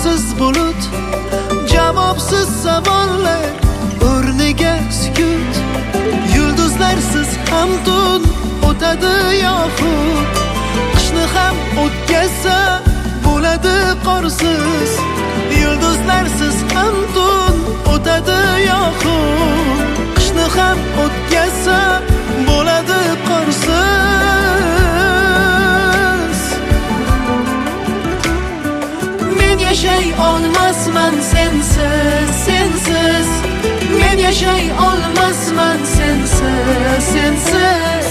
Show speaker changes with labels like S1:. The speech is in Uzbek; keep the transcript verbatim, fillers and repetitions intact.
S1: Javobsiz bulut, javobsiz savollar, o'rniga sukut. Yulduzlarsiz ham tun o'tadi yoxud, qishni ham o'tkazsa bo'ladi qorsiz. Yulduzlarsiz ham tun o'tadi yoxud, qishni ham o'tkazsa bo'ladi qorsiz. Men yashay olmasman sensiz, sensiz. Men yashay olmasman sensiz, sensiz.